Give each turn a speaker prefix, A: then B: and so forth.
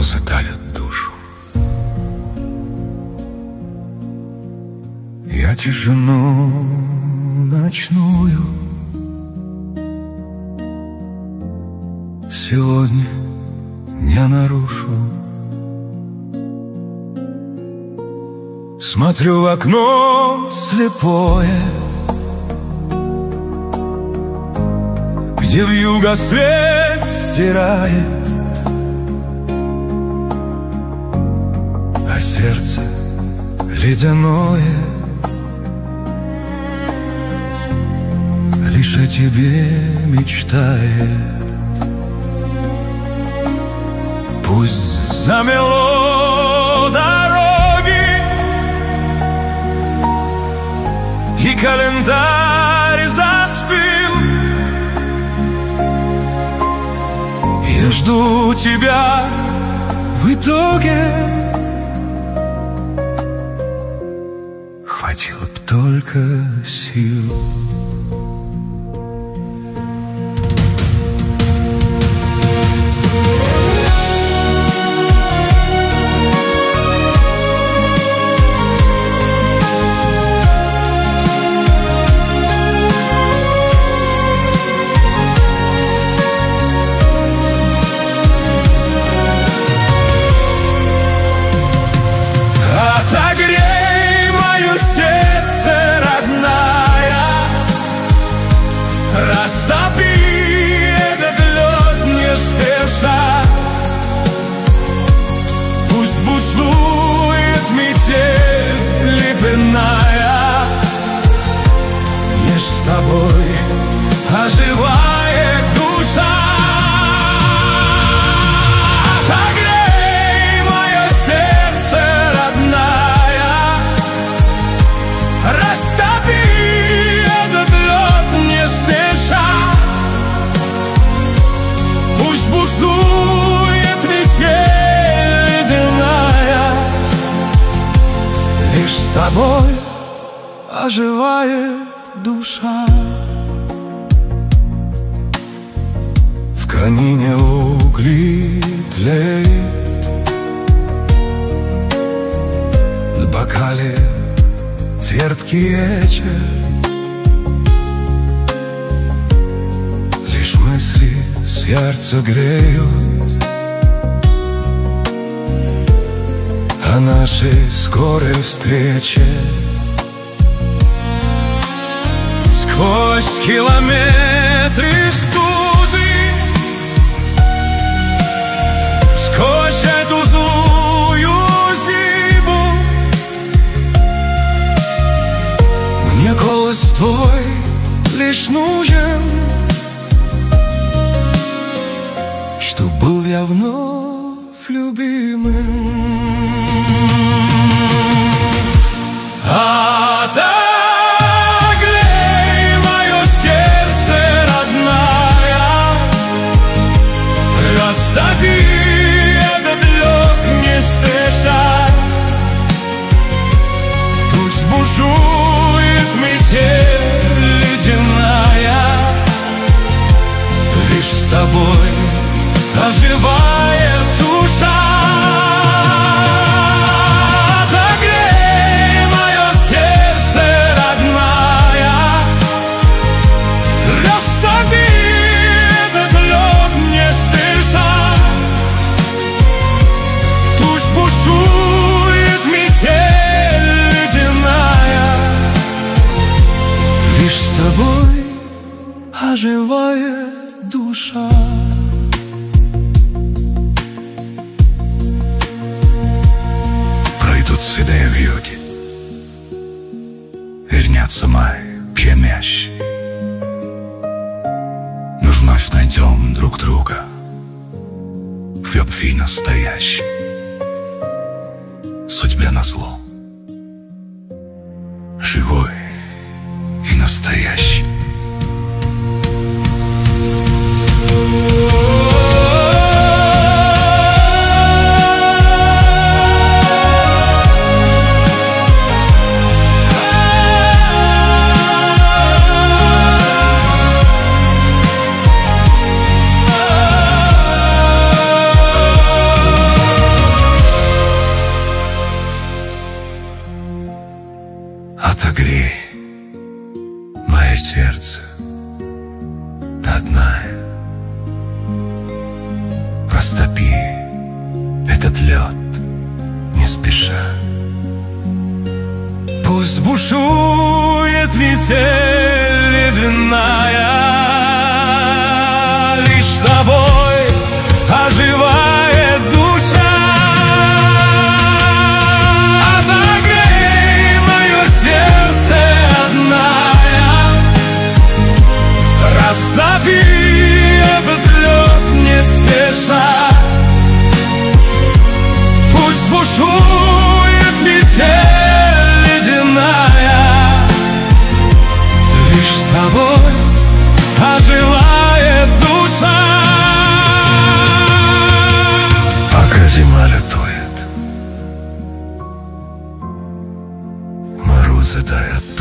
A: слезы талят душу. Я тишину ночную сегодня не нарушу. Смотрю в окно слепое, где вьюга свет стирает, а сердце ледяное лишь о тебе мечтает. Пусть замело дороги и календарь заспим, я жду тебя в итоге. Хватило б только сил. Отогрей мое сердце, родная, растопи этот лед, не спеша. Пусть бушует метель ледяная, лишь с тобой оживает душа. Бушует метель ледяная, лишь с тобой оживает душа. В камине угли тлеют, в бокале терпкий вечер, лишь мысли сердце греют о нашей скорой встрече. Сквозь километры стузы, сквозь эту злую зиму, мне голос твой лишь нужен, что был я вновь любимым. Отогрей мое сердце, родная, растопи этот лед, не спеша. Пусть бушует метель ледяная, лишь с тобой оживает душа. Отогрей мое сердце, родная, растопи этот лед, не спеша. Пусть бушует метель ледяная, лишь с тобой оживает душа. Седые вьюги, вернется май пьянящий, мы вновь найдем друг друга в любви настоящей. Судьбе назло, живой и настоящий. вперед, не спеша.
B: Пусть бушует метель ливенная, лишь с тобой оживает душа. Отогрей мое сердце родная, растопи этот лед неспешно. Пусть бушует метель ледяная, лишь с тобой оживает душа.
A: Пока зима лютует, морозы тают.